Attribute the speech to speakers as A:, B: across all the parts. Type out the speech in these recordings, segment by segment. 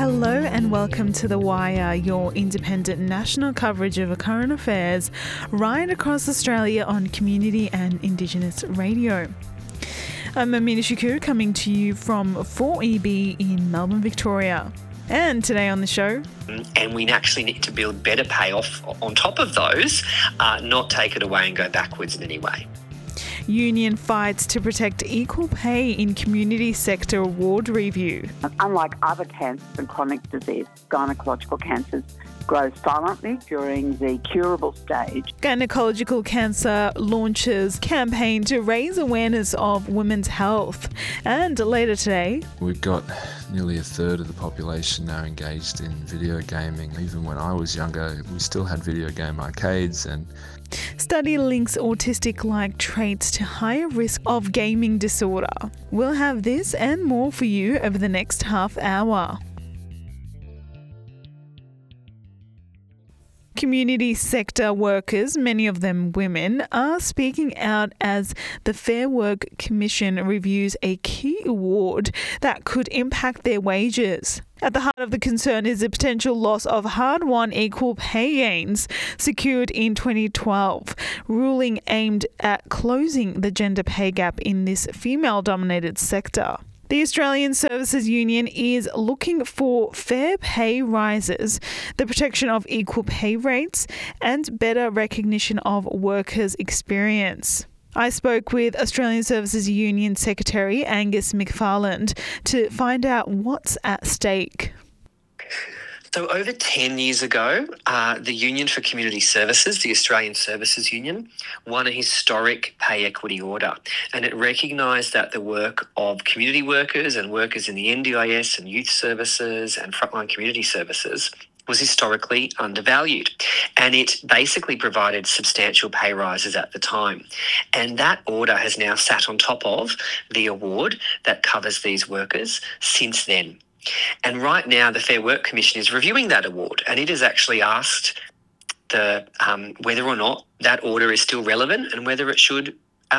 A: Hello and welcome to The Wire, your independent national coverage of current affairs right across Australia on community and Indigenous radio. I'm Amina Shakur coming to you from 4EB in Melbourne, Victoria. And today on the show...
B: And we actually need to build better payoff on top of those, not take it away and go backwards in any way.
A: Union fights to protect equal pay in community sector award review.
C: Unlike other cancers and chronic disease, gynecological cancers grow silently during the curable stage.
A: Gynecological Cancer launches campaign to raise awareness of women's health. And later today...
D: We've got nearly a third of the population now engaged in video gaming. Even when I was younger, we still had video game arcades and...
A: Study links autistic-like traits to higher risk of gaming disorder. We'll have this and more for you over the next half hour. Community sector workers, many of them women, are speaking out as the Fair Work Commission reviews a key award that could impact their wages. At the heart of the concern is the potential loss of hard-won equal pay gains secured in 2012, ruling aimed at closing the gender pay gap in this female-dominated sector. The Australian Services Union is looking for fair pay rises, the protection of equal pay rates, and better recognition of workers' experience. I spoke with Australian Services Union Secretary Angus McFarland to find out what's at stake.
B: So over 10 years ago, the Union for Community Services, the Australian Services Union, won a historic pay equity order, and it recognised that the work of community workers and workers in the NDIS and youth services and frontline community services was historically undervalued, and it basically provided substantial pay rises at the time. And that order has now sat on top of the award that covers these workers since then. And right now, the Fair Work Commission is reviewing that award, and it has actually asked whether or not that order is still relevant and whether it should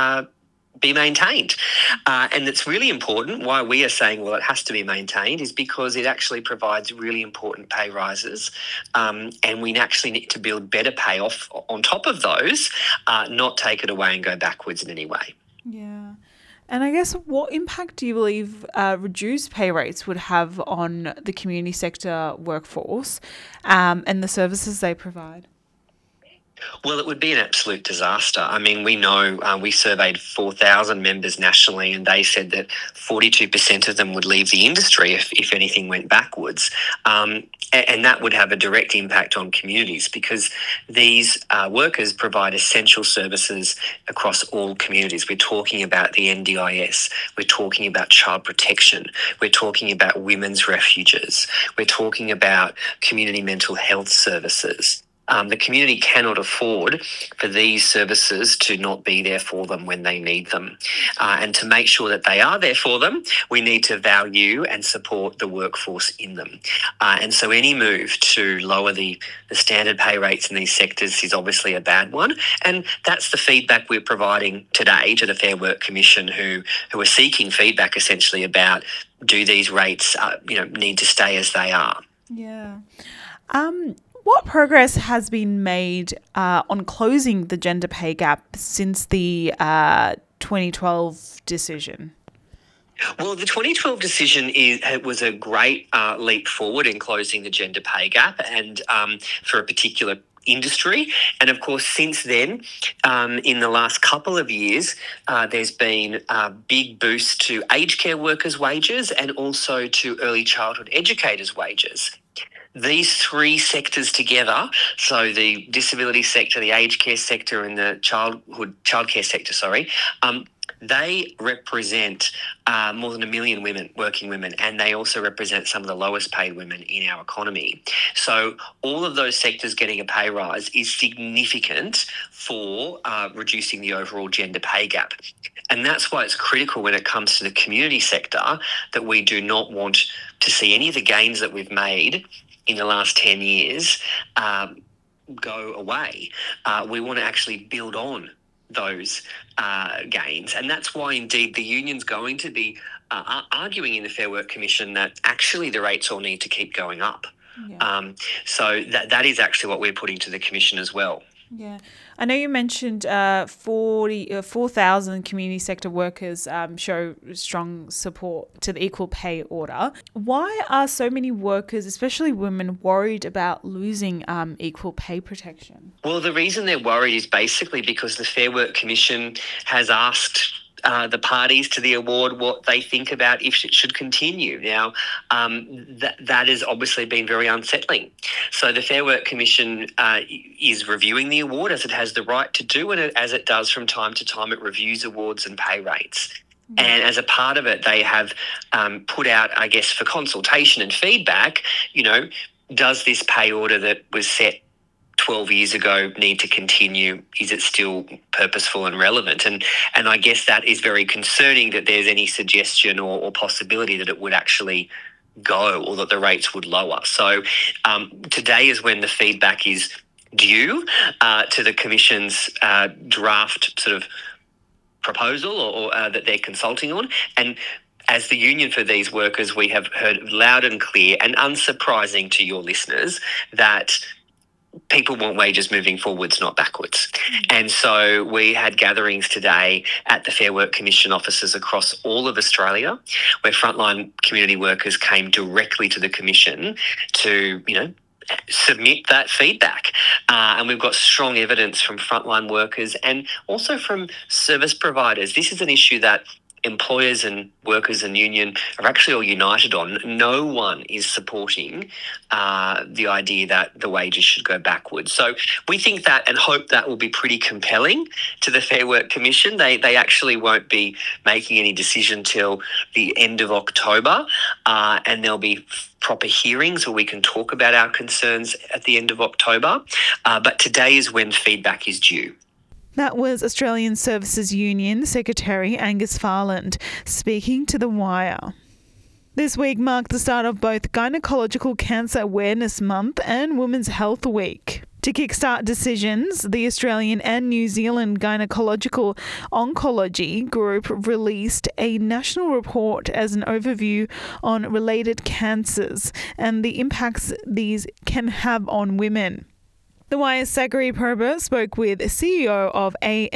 B: be maintained. And it's really important. Why we are saying, well, it has to be maintained is because it actually provides really important pay rises, and we actually need to build better payoff on top of those, not take it away and go backwards in any way.
A: Yeah. And I guess what impact do you believe reduced pay rates would have on the community sector workforce and the services they provide?
B: Well, it would be an absolute disaster. I mean, we know we surveyed 4,000 members nationally, and they said that 42% of them would leave the industry if anything went backwards. And that would have a direct impact on communities because these workers provide essential services across all communities. We're talking about the NDIS. We're talking about child protection. We're talking about women's refuges. We're talking about community mental health services. The community cannot afford for these services to not be there for them when they need them. And to make sure that they are there for them, we need to value and support the workforce in them. And so any move to lower the standard pay rates in these sectors is obviously a bad one. And that's the feedback we're providing today to the Fair Work Commission, who are seeking feedback essentially about do these rates need to stay as they are.
A: Yeah. What progress has been made on closing the gender pay gap since the 2012 decision?
B: Well, the 2012 decision was a great leap forward in closing the gender pay gap and for a particular industry. And of course, since then, in the last couple of years, there's been a big boost to aged care workers' wages and also to early childhood educators' wages. These three sectors together, so the disability sector, the aged care sector and the childcare sector, they represent more than 1 million women, working women, and they also represent some of the lowest paid women in our economy. So all of those sectors getting a pay rise is significant for reducing the overall gender pay gap. And that's why it's critical when it comes to the community sector that we do not want to see any of the gains that we've made in the last 10 years go away. We want to actually build on those gains. And that's why, indeed, the union's going to be arguing in the Fair Work Commission that actually the rates all need to keep going up.
A: Yeah.
B: So that is actually what we're putting to the Commission as well.
A: Yeah. I know you mentioned 4,000 community sector workers show strong support to the equal pay order. Why are so many workers, especially women, worried about losing equal pay protection?
B: Well, the reason they're worried is basically because the Fair Work Commission has asked the parties to the award what they think about if it should continue. Now, that has obviously been very unsettling. So the Fair Work Commission is reviewing the award, as it has the right to do, and as it does from time to time, it reviews awards and pay rates. And as a part of it, they have put out, I guess, for consultation and feedback, does this pay order that was set 12 years ago need to continue? Is it still purposeful and relevant? And I guess that is very concerning, that there's any suggestion or possibility that it would actually go, or that the rates would lower. So today is when the feedback is due to the Commission's draft sort of proposal or that they're consulting on. And as the union for these workers, we have heard loud and clear, and unsurprising to your listeners, that people want wages moving forwards, not backwards. And so we had gatherings today at the Fair Work Commission offices across all of Australia, where frontline community workers came directly to the Commission to, submit that feedback. And we've got strong evidence from frontline workers and also from service providers. This is an issue that employers and workers and union are actually all united on. No one is supporting the idea that the wages should go backwards. So we think that and hope that will be pretty compelling to the Fair Work Commission. They actually won't be making any decision till the end of October, and there'll be proper hearings where we can talk about our concerns at the end of October. But today is when feedback is due.
A: That was Australian Services Union Secretary Angus Farland speaking to The Wire. This week marked the start of both Gynecological Cancer Awareness Month and Women's Health Week. To kickstart decisions, the Australian and New Zealand Gynecological Oncology Group released a national report as an overview on related cancers and the impacts these can have on women. The Wire's Sagari Prober spoke with CEO of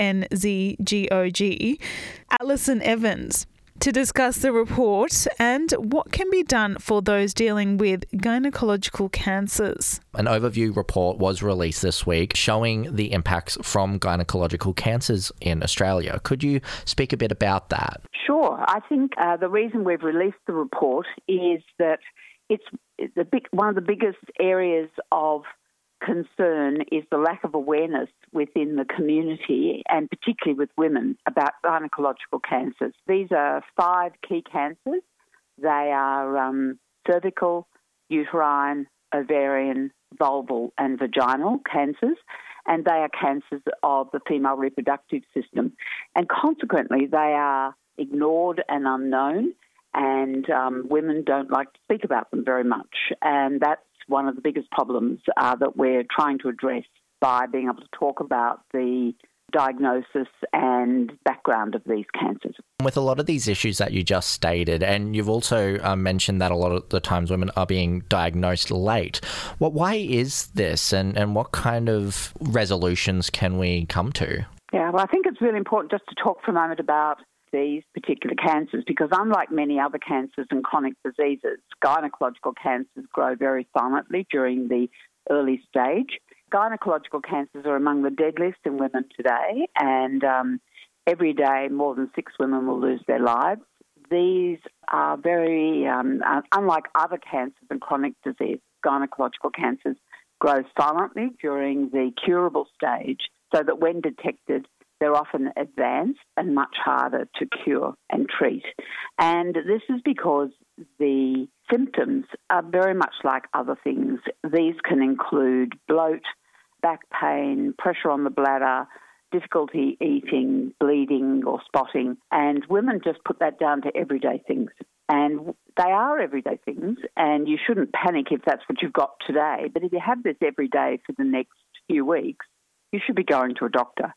A: ANZGOG, Alison Evans, to discuss the report and what can be done for those dealing with gynecological cancers.
E: An overview report was released this week showing the impacts from gynecological cancers in Australia. Could you speak a bit about that?
C: Sure. I think the reason we've released the report is that it's one of the biggest areas of concern is the lack of awareness within the community, and particularly with women, about gynecological cancers. These are 5 key cancers. They are cervical, uterine, ovarian, vulval and vaginal cancers, and they are cancers of the female reproductive system. And consequently, they are ignored and unknown, and women don't like to speak about them very much. And that's one of the biggest problems that we're trying to address by being able to talk about the diagnosis and background of these cancers.
E: With a lot of these issues that you just stated, and you've also mentioned that a lot of the times women are being diagnosed late. Why is this, and what kind of resolutions can we come to?
C: Yeah, well, I think it's really important just to talk for a moment about these particular cancers, because unlike many other cancers and chronic diseases, gynecological cancers grow very silently during the early stage. Gynecological cancers are among the deadliest in women today, and every day more than 6 women will lose their lives. These are very, unlike other cancers and chronic disease, gynecological cancers grow silently during the curable stage, so that when detected, they're often advanced and much harder to cure and treat. And this is because the symptoms are very much like other things. These can include bloat, back pain, pressure on the bladder, difficulty eating, bleeding or spotting, and women just put that down to everyday things. And they are everyday things, and you shouldn't panic if that's what you've got today. But if you have this every day for the next few weeks, you should be going to a doctor,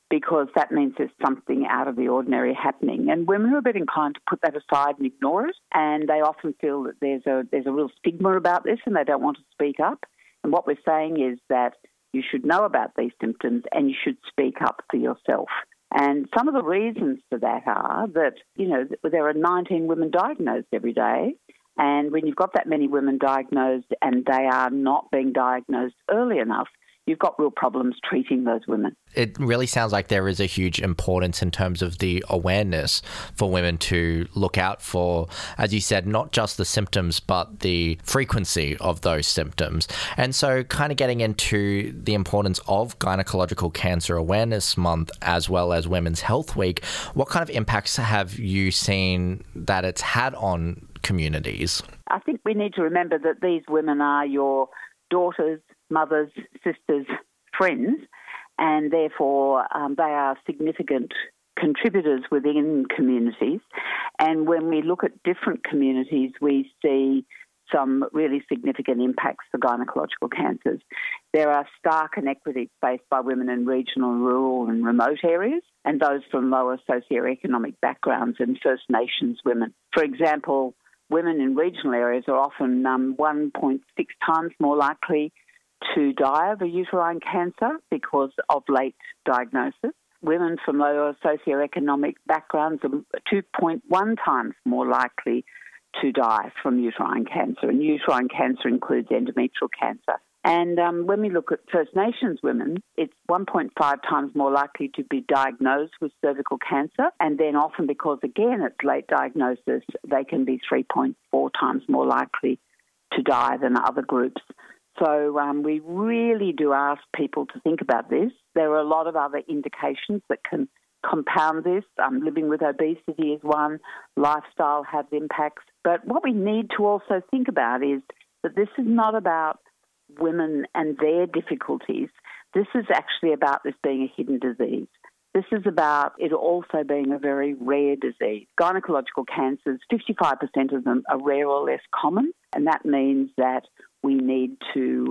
C: because that means there's something out of the ordinary happening. And women are a bit inclined to put that aside and ignore it, and they often feel that there's a real stigma about this and they don't want to speak up. And what we're saying is that you should know about these symptoms and you should speak up for yourself. And some of the reasons for that are that, there are 19 women diagnosed every day. And when you've got that many women diagnosed and they are not being diagnosed early enough, you've got real problems treating those women.
E: It really sounds like there is a huge importance in terms of the awareness for women to look out for, as you said, not just the symptoms, but the frequency of those symptoms. And so kind of getting into the importance of Gynecological Cancer Awareness Month as well as Women's Health Week, what kind of impacts have you seen that it's had on communities? I
C: think we need to remember that these women are your daughters, mothers, sisters, friends, and therefore they are significant contributors within communities. And when we look at different communities, we see some really significant impacts for gynecological cancers. There are stark inequities faced by women in regional, rural and remote areas, and those from lower socioeconomic backgrounds and First Nations women. For example, women in regional areas are often 1.6 times more likely to die of a uterine cancer because of late diagnosis. Women from lower socioeconomic backgrounds are 2.1 times more likely to die from uterine cancer, and uterine cancer includes endometrial cancer. And when we look at First Nations women, it's 1.5 times more likely to be diagnosed with cervical cancer, and then often because, again, it's late diagnosis, they can be 3.4 times more likely to die than other groups. So we really do ask people to think about this. There are a lot of other indications that can compound this. Living with obesity is one. Lifestyle has impacts. But what we need to also think about is that this is not about women and their difficulties. This is actually about this being a hidden disease. This is about it also being a very rare disease. Gynecological cancers, 55% of them are rare or less common, and that means that we need to,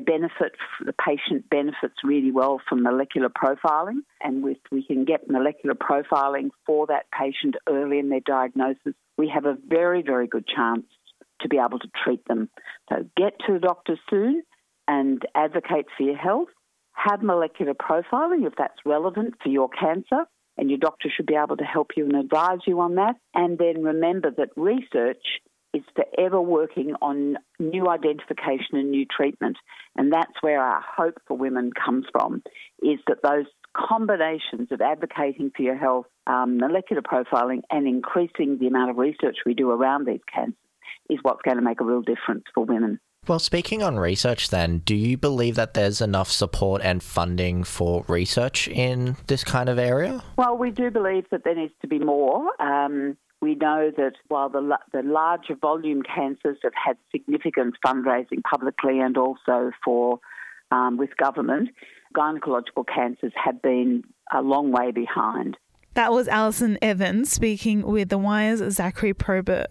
C: the patient benefits really well from molecular profiling, and if we can get molecular profiling for that patient early in their diagnosis, we have a very, very good chance to be able to treat them. So get to the doctor soon and advocate for your health. Have molecular profiling if that's relevant for your cancer, and your doctor should be able to help you and advise you on that. And then remember that research is forever working on new identification and new treatment. And that's where our hope for women comes from, is that those combinations of advocating for your health, molecular profiling, and increasing the amount of research we do around these cancers is what's going to make a real difference for women.
E: Well, speaking on research then, do you believe that there's enough support and funding for research in this kind of area?
C: Well, we do believe that there needs to be more. We know that while the larger volume cancers have had significant fundraising publicly and also for with government, gynecological cancers have been a long way behind.
A: That was Alison Evans speaking with The Wire's Zachary Probert.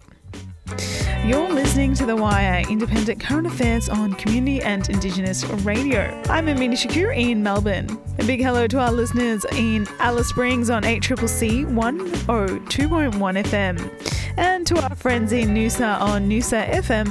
A: You're listening to The Wire, independent current affairs on community and Indigenous radio. I'm Amina Shakur in Melbourne. A big hello to our listeners in Alice Springs on 8CCC 102.1 FM and to our friends in Noosa on Noosa FM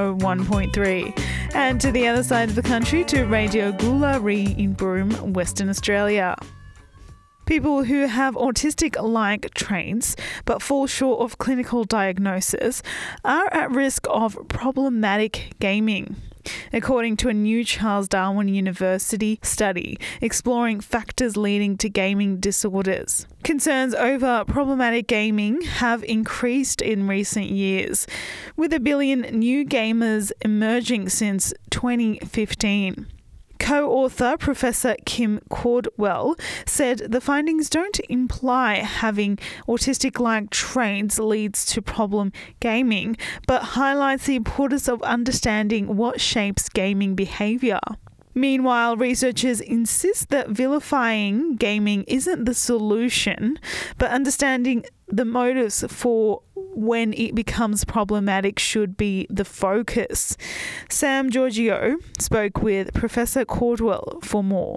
A: 101.3 and to the other side of the country to Radio Goolarri in Broome, Western Australia. People who have autistic-like traits but fall short of clinical diagnosis are at risk of problematic gaming, according to a new Charles Darwin University study exploring factors leading to gaming disorders. Concerns over problematic gaming have increased in recent years, with 1 billion new gamers emerging since 2015. Co-author Professor Kim Caldwell said the findings don't imply having autistic-like traits leads to problem gaming, but highlights the importance of understanding what shapes gaming behaviour. Meanwhile, researchers insist that vilifying gaming isn't the solution, but understanding the motives for when it becomes problematic should be the focus. Sam Giorgio spoke with Professor Caldwell for more.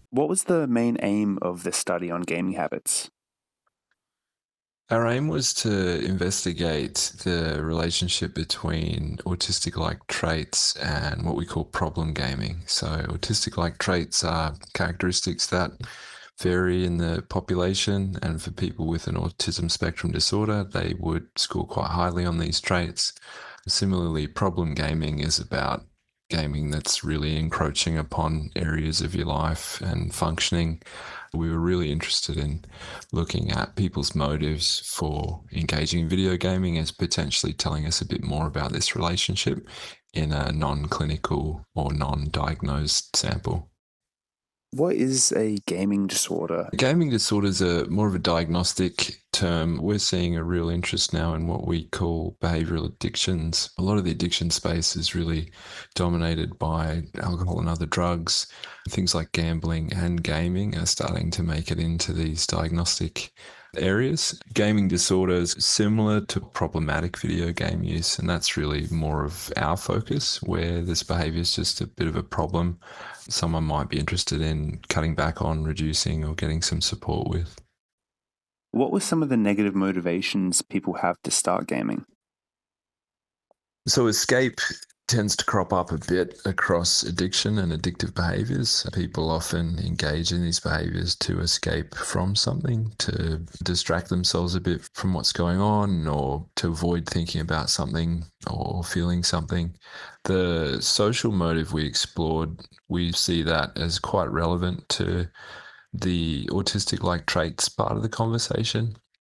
F: What was the main aim of the study on gaming habits?
D: Our aim was to investigate the relationship between autistic-like traits and what we call problem gaming. So autistic-like traits are characteristics that vary in the population, and for people with an autism spectrum disorder, they would score quite highly on these traits. Similarly, problem gaming is about gaming that's really encroaching upon areas of your life and functioning. We were really interested in looking at people's motives for engaging in video gaming as potentially telling us a bit more about this relationship in a non-clinical or non-diagnosed sample.
F: What is a gaming disorder?
D: Gaming disorders are more of a diagnostic term. We're seeing a real interest now in what we call behavioural addictions. A lot of the addiction space is really dominated by alcohol and other drugs. Things like gambling and gaming are starting to make it into these diagnostic areas. Gaming disorders similar to problematic video game use, and that's really more of our focus, where this behaviour is just a bit of a problem someone might be interested in cutting back on, reducing, or getting some support with.
F: What were some of the negative motivations people have to start gaming?
D: So escape tends to crop up a bit across addiction and addictive behaviours. People often engage in these behaviours to escape from something, to distract themselves a bit from what's going on, or to avoid thinking about something or feeling something. The social motive we explored, we see that as quite relevant to the autistic-like traits part of the conversation.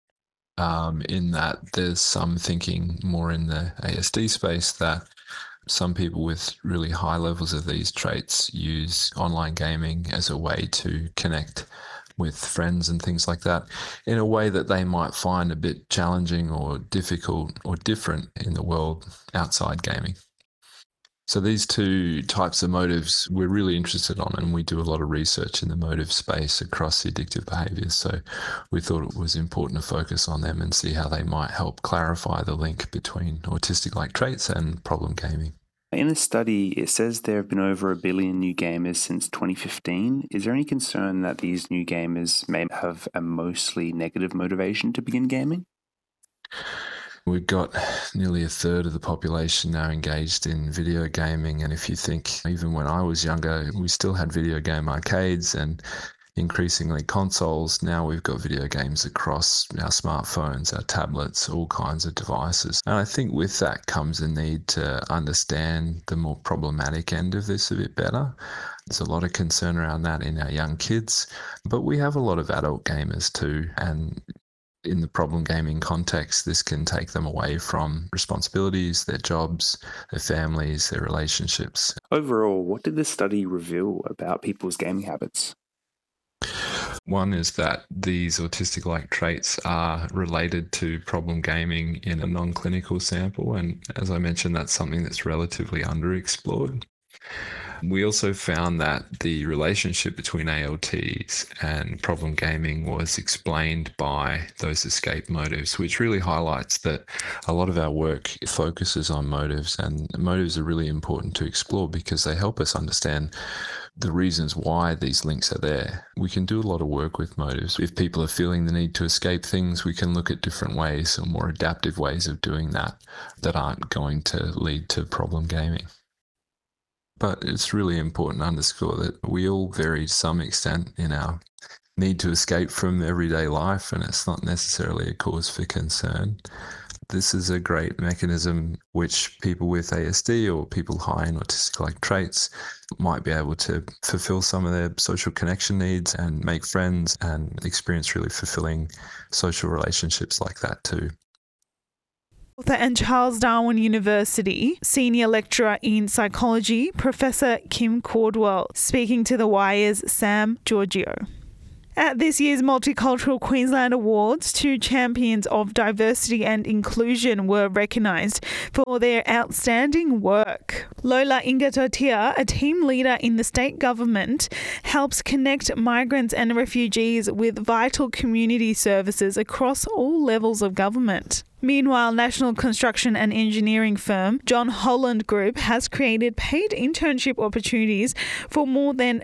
D: In that there's some thinking more in the ASD space that some people with really high levels of these traits use online gaming as a way to connect with friends and things like that in a way that they might find a bit challenging or difficult or different in the world outside gaming. So these two types of motives we're really interested on, and we do a lot of research in the motive space across the addictive behaviours. So we thought it was important to focus on them and see how they might help clarify the link between autistic-like traits and problem gaming.
F: In the study, it says there have been over 1 billion new gamers since 2015. Is there any concern that these new gamers may have a mostly negative motivation to begin gaming?
D: We've got nearly a third of the population now engaged in video gaming, and if you think even when I was younger, we still had video game arcades and increasingly consoles. Now we've got video games across our smartphones, our tablets, all kinds of devices. And I think with that comes a need to understand the more problematic end of this a bit better. There's a lot of concern around that in our young kids, but we have a lot of adult gamers too, and in the problem gaming context, this can take them away from responsibilities, their jobs, their families, their relationships.
F: Overall, what did the study reveal about people's gaming habits?
D: One is that these autistic-like traits are related to problem gaming in a non-clinical sample, and as I mentioned, that's something that's relatively underexplored. We also found that the relationship between ALTs and problem gaming was explained by those escape motives, which really highlights that a lot of our work focuses on motives, and motives are really important to explore because they help us understand the reasons why these links are there. We can do a lot of work with motives. If people are feeling the need to escape things, we can look at different ways or more adaptive ways of doing that that aren't going to lead to problem gaming. But it's really important to underscore that we all vary to some extent in our need to escape from everyday life, and it's not necessarily a cause for concern. This is a great mechanism which people with ASD or people high in autistic-like traits might be able to fulfill some of their social connection needs and make friends and experience really fulfilling social relationships like that too.
A: Author and Charles Darwin University Senior Lecturer in Psychology, Professor Kim Cordwell, speaking to The Wire's Sam Giorgio. At this year's Multicultural Queensland Awards, 2 champions of diversity and inclusion were recognised for their outstanding work. Lola Ingatotia, a team leader in the state government, helps connect migrants and refugees with vital community services across all levels of government. Meanwhile, national construction and engineering firm John Holland Group has created paid internship opportunities for more than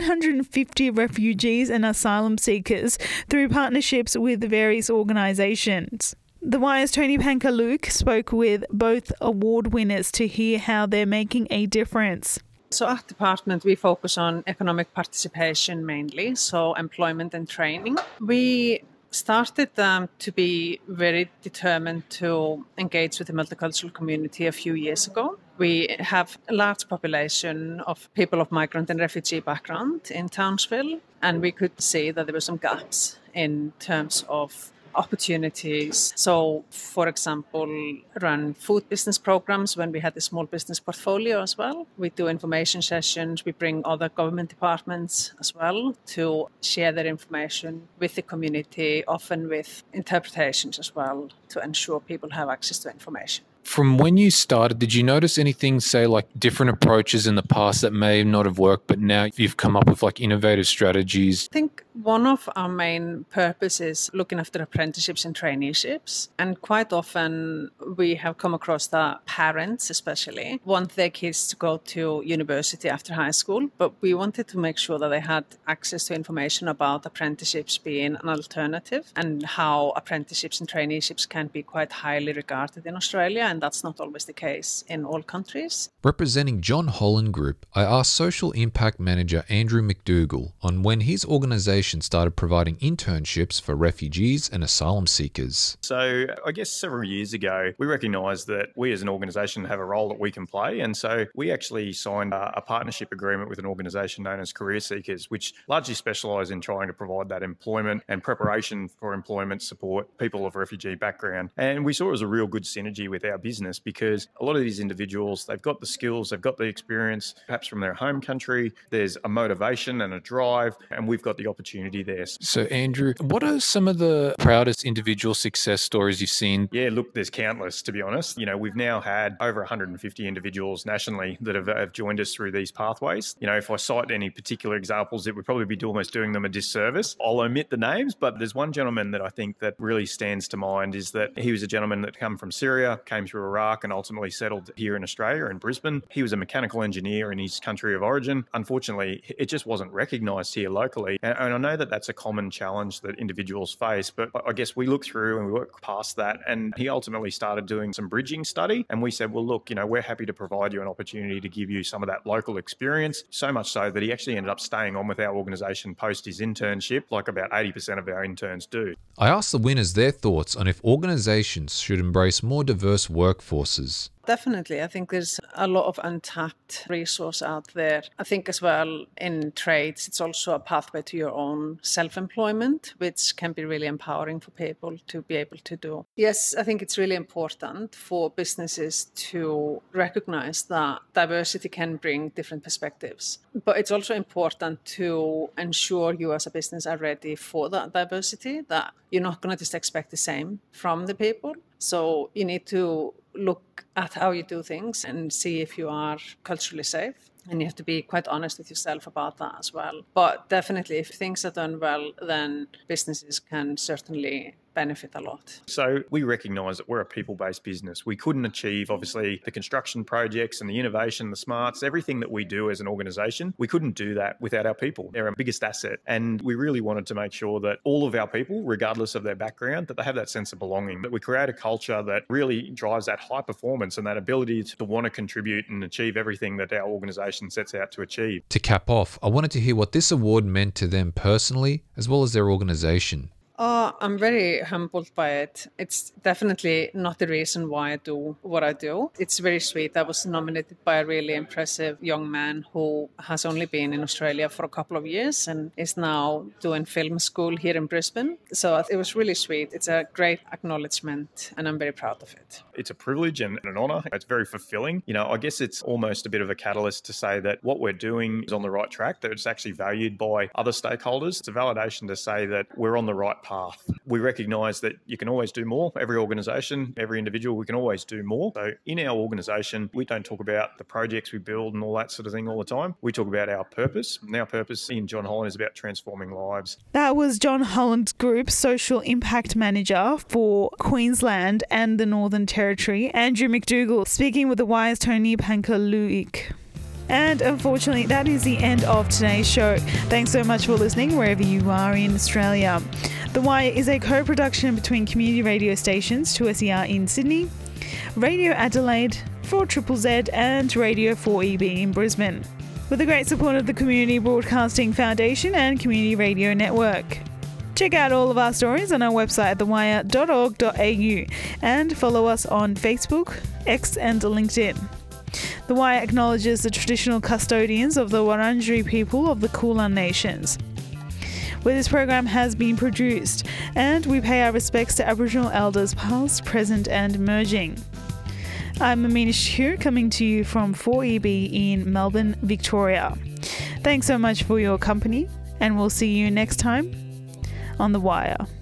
A: 150 refugees and asylum seekers through partnerships with various organisations. The Wire's Tony Pankaluke spoke with both award winners to hear how they're making a difference.
G: So at Department, we focus on economic participation mainly, so employment and training. We started to be very determined to engage with the multicultural community a few years ago. We have a large population of people of migrant and refugee background in Townsville, and we could see that there were some gaps in terms of opportunities. So, for example, run food business programs when we had a small business portfolio as well. We do information sessions. We bring other government departments as well to share their information with the community, often with interpretations as well, to ensure people have access to information.
H: From when you started, did you notice anything, say, like different approaches in the past that may not have worked, but now you've come up with like innovative strategies?
G: I think one of our main purposes is looking after apprenticeships and traineeships. And quite often we have come across that parents especially want their kids to go to university after high school, but we wanted to make sure that they had access to information about apprenticeships being an alternative and how apprenticeships and traineeships can be quite highly regarded in Australia, and that's not always the case in all countries.
I: Representing John Holland Group, I asked Social Impact Manager Andrew McDougall on when his organisation started providing internships for refugees and asylum seekers.
J: So I guess several years ago, we recognised that we as an organisation have a role that we can play. And so we actually signed a partnership agreement with an organisation known as Career Seekers, which largely specialise in trying to provide that employment and preparation for employment support people of refugee background. And we saw it as a real good synergy with our business because a lot of these individuals, they've got the skills, they've got the experience, perhaps from their home country. There's a motivation and a drive, and we've got the opportunity there.
H: So Andrew, what are some of the proudest individual success stories you've seen?
J: Yeah, look, there's countless, to be honest. You know, we've now had over 150 individuals nationally that have joined us through these pathways. You know, if I cite any particular examples, it would probably be almost doing them a disservice. I'll omit the names, but there's one gentleman that I think that really stands to mind is that he was a gentleman that came from Syria, came through Iraq and ultimately settled here in Australia, in Brisbane. He was a mechanical engineer in his country of origin. Unfortunately, it just wasn't recognised here locally. And I know that that's a common challenge that individuals face, but I guess we look through and we work past that. And he ultimately started doing some bridging study. And we said, well, look, you know, we're happy to provide you an opportunity to give you some of that local experience. So much so that he actually ended up staying on with our organisation post his internship, like about 80% of our interns do.
I: I asked the winners their thoughts on if organisations should embrace more diverse workforces.
G: Definitely. I think there's a lot of untapped resource out there. I think as well in trades, it's also a pathway to your own self-employment, which can be really empowering for people to be able to do. Yes, I think it's really important for businesses to recognize that diversity can bring different perspectives. But it's also important to ensure you as a business are ready for that diversity, that you're not going to just expect the same from the people. So you need to look at how you do things and see if you are culturally safe. And you have to be quite honest with yourself about that as well. But definitely, if things are done well, then businesses can certainly benefit a lot.
J: So we recognise that we're a people-based business. We couldn't achieve, obviously, the construction projects and the innovation, the smarts, everything that we do as an organisation. We couldn't do that without our people. They're our biggest asset. And we really wanted to make sure that all of our people, regardless of their background, that they have that sense of belonging, that we create a culture that really drives that high performance and that ability to want to contribute and achieve everything that our organisation sets out to achieve.
I: To cap off, I wanted to hear what this award meant to them personally, as well as their organisation.
G: I'm very humbled by it. It's definitely not the reason why I do what I do. It's very sweet. I was nominated by a really impressive young man who has only been in Australia for a couple of years and is now doing film school here in Brisbane. So it was really sweet. It's a great acknowledgement and I'm very proud of it.
J: It's a privilege and an honour. It's very fulfilling. You know, I guess it's almost a bit of a catalyst to say that what we're doing is on the right track, that it's actually valued by other stakeholders. It's a validation to say that we're on the right path. We recognise that you can always do more. Every organisation, every individual, we can always do more. So in our organisation, we don't talk about the projects we build and all that sort of thing all the time. We talk about our purpose. And our purpose in John Holland is about transforming lives.
A: That was John Holland Group Social Impact Manager for Queensland and the Northern Territory, Andrew McDougall, speaking with The Wire's Tony Pankaluik. And unfortunately, that is the end of today's show. Thanks so much for listening wherever you are in Australia. The Wire is a co-production between community radio stations 2SER in Sydney, Radio Adelaide, 4ZZZ and Radio 4EB in Brisbane, with the great support of the Community Broadcasting Foundation and Community Radio Network. Check out all of our stories on our website at thewire.org.au and follow us on Facebook, X and LinkedIn. The Wire acknowledges the traditional custodians of the Wurundjeri people of the Kulin Nations, where this program has been produced, and we pay our respects to Aboriginal elders past, present and emerging. I'm Amina Shahir, coming to you from 4EB in Melbourne, Victoria. Thanks so much for your company, and we'll see you next time on The Wire.